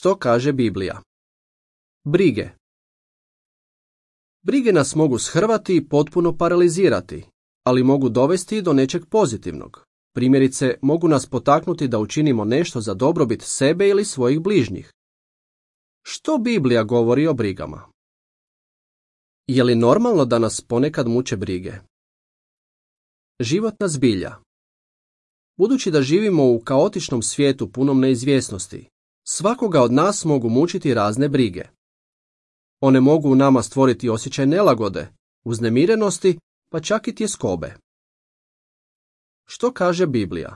Što kaže Biblija? Brige. Brige nas mogu shrvati i potpuno paralizirati, ali mogu dovesti do nečeg pozitivnog. Primjerice, mogu nas potaknuti da učinimo nešto za dobrobit sebe ili svojih bližnjih. Što Biblija govori o brigama? Je li normalno da nas ponekad muče brige? Životna zbilja. Budući da živimo u kaotičnom svijetu punom neizvjesnosti, svakoga od nas mogu mučiti razne brige. One mogu u nama stvoriti osjećaj nelagode, uznemirenosti, pa čak i tjeskobe. Što kaže Biblija?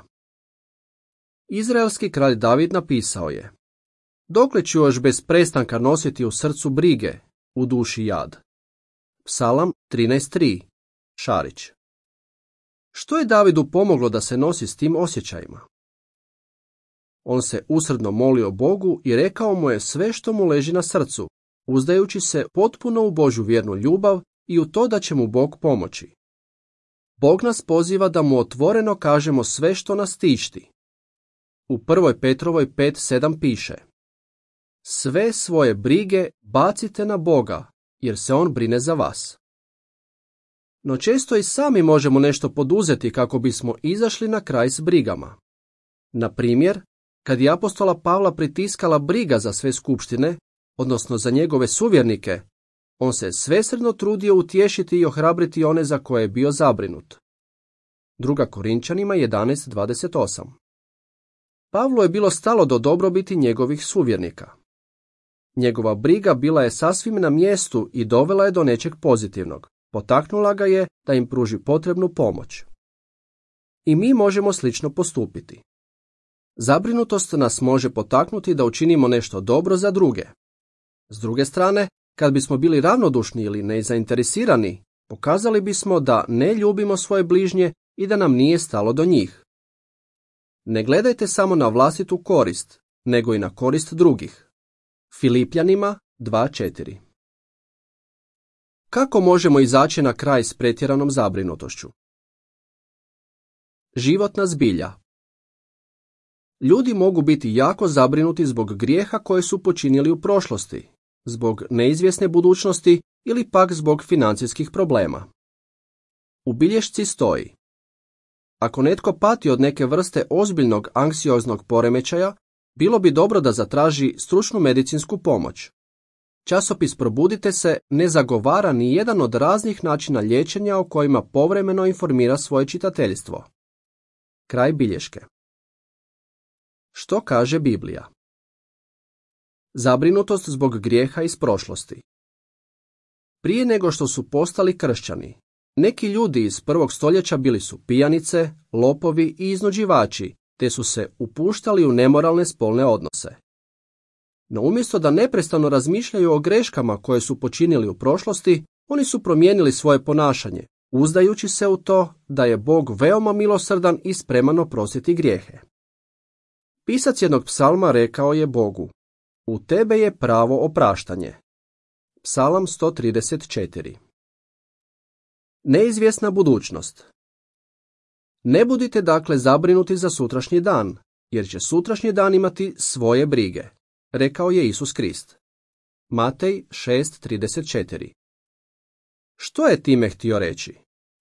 Izraelski kralj David napisao je: dokle ću još bez prestanka nositi u srcu brige, u duši jad. Psalam 13.3. Šarić. Što je Davidu pomoglo da se nosi s tim osjećajima? On se usrdno molio Bogu i rekao mu je sve što mu leži na srcu, uzdajući se potpuno u Božju vjernu ljubav i u to da će mu Bog pomoći. Bog nas poziva da mu otvoreno kažemo sve što nas tišti. U 1. Petrovoj 5.7 piše: sve svoje brige bacite na Boga, jer se on brine za vas. No često i sami možemo nešto poduzeti kako bismo izašli na kraj s brigama. Na primjer, kad je apostola Pavla pritiskala briga za sve skupštine, odnosno za njegove suvjernike, on se svesrdno trudio utješiti i ohrabriti one za koje je bio zabrinut. 2. Korinčanima 11.28. Pavlu je bilo stalo do dobrobiti njegovih suvjernika. Njegova briga bila je sasvim na mjestu i dovela je do nečeg pozitivnog. Potaknula ga je da im pruži potrebnu pomoć. I mi možemo slično postupiti. Zabrinutost nas može potaknuti da učinimo nešto dobro za druge. S druge strane, kad bismo bili ravnodušni ili nezainteresirani, pokazali bismo da ne ljubimo svoje bližnje i da nam nije stalo do njih. Ne gledajte samo na vlastitu korist, nego i na korist drugih. Filipljanima 2.4. Kako možemo izaći na kraj s pretjeranom zabrinutošću? Životna zbilja. Ljudi mogu biti jako zabrinuti zbog grijeha koje su počinili u prošlosti, zbog neizvjesne budućnosti ili pak zbog financijskih problema. U bilješci stoji: ako netko pati od neke vrste ozbiljnog anksioznog poremećaja, bilo bi dobro da zatraži stručnu medicinsku pomoć. Časopis Probudite se ne zagovara ni jedan od raznih načina liječenja o kojima povremeno informira svoje čitateljstvo. Kraj bilješke. Što kaže Biblija? Zabrinutost zbog grijeha iz prošlosti. Prije nego što su postali kršćani, neki ljudi iz 1. stoljeća bili su pijanice, lopovi i iznuđivači, te su se upuštali u nemoralne spolne odnose. No umjesto da neprestano razmišljaju o greškama koje su počinili u prošlosti, oni su promijenili svoje ponašanje, uzdajući se u to da je Bog veoma milosrdan i spreman oprostiti grijehe. Pisac jednog psalma rekao je Bogu: u tebe je pravo opraštanje. Psalam 134. Neizvjesna budućnost. Ne budite dakle zabrinuti za sutrašnji dan, jer će sutrašnji dan imati svoje brige, rekao je Isus Krist. Matej 6.34. Što je time htio reći?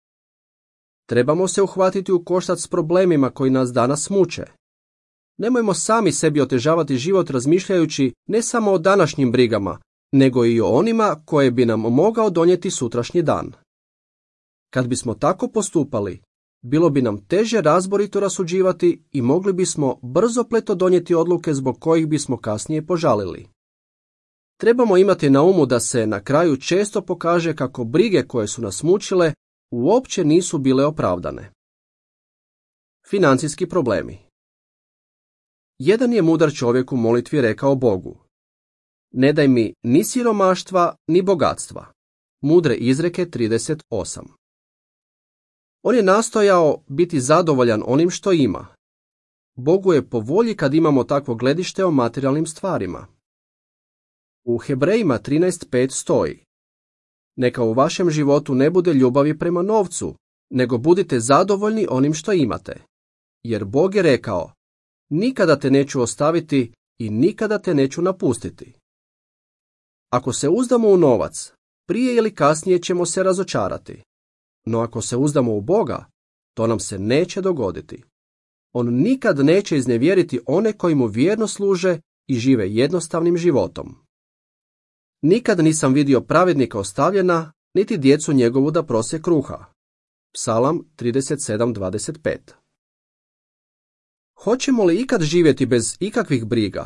Trebamo se uhvatiti u koštac s problemima koji nas danas muče. Nemojmo sami sebi otežavati život razmišljajući ne samo o današnjim brigama, nego i o onima koje bi nam mogao donijeti sutrašnji dan. Kad bismo tako postupali, bilo bi nam teže razborito rasuđivati i mogli bismo brzopleto donijeti odluke zbog kojih bismo kasnije požalili. Trebamo imati na umu da se na kraju često pokaže kako brige koje su nas mučile uopće nisu bile opravdane. Financijski problemi. Jedan je mudar čovjek u molitvi rekao Bogu: ne daj mi ni siromaštva, ni bogatstva. Mudre izreke 38. On je nastojao biti zadovoljan onim što ima. Bogu je po volji kad imamo takvo gledište o materijalnim stvarima. U Hebrejima 13.5 stoji: neka u vašem životu ne bude ljubavi prema novcu, nego budite zadovoljni onim što imate. Jer Bog je rekao: nikada te neću ostaviti, i nikada te neću napustiti. Ako se uzdamo u novac, prije ili kasnije ćemo se razočarati. No ako se uzdamo u Boga, to nam se neće dogoditi. On nikad neće iznevjeriti one koji mu vjerno služe i žive jednostavnim životom. Nikad nisam vidio pravednika ostavljena, niti djecu njegovu da prose kruha. Psalam 37:25. Hoćemo li ikad živjeti bez ikakvih briga?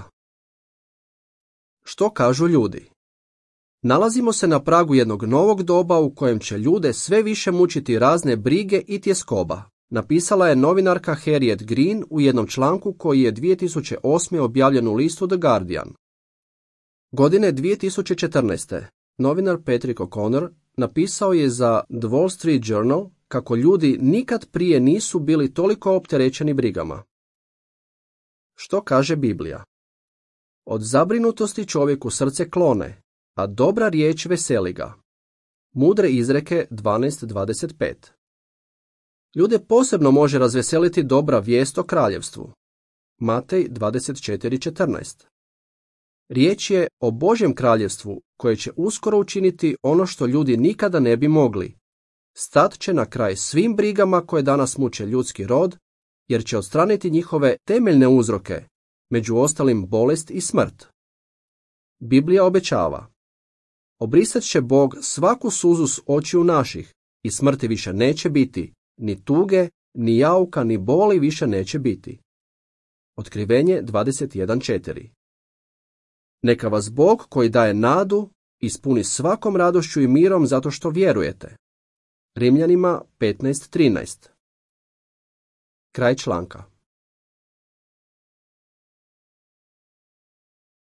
Što kažu ljudi? Nalazimo se na pragu jednog novog doba u kojem će ljude sve više mučiti razne brige i tjeskoba, napisala je novinarka Harriet Green u jednom članku koji je 2008. objavljen u listu The Guardian. Godine 2014. novinar Patrick O'Connor napisao je za The Wall Street Journal kako ljudi nikad prije nisu bili toliko opterećeni brigama. Što kaže Biblija? Od zabrinutosti čovjeku srce klone, a dobra riječ veseli ga. Mudre izreke 12:25. Ljude posebno može razveseliti dobra vijest o kraljevstvu. Matej 24:14. Riječ je o Božjem kraljevstvu koje će uskoro učiniti ono što ljudi nikada ne bi mogli. Stat će na kraj svim brigama koje danas muče ljudski rod, jer će odstraniti njihove temeljne uzroke, među ostalim bolest i smrt. Biblija obećava: obrisat će Bog svaku suzu s očiju naših i smrti više neće biti, ni tuge, ni jauka, ni boli više neće biti. Otkrivenje 21:4. Neka vas Bog koji daje nadu ispuni svakom radošću i mirom zato što vjerujete. Rimljanima 15:13. Kraj članka.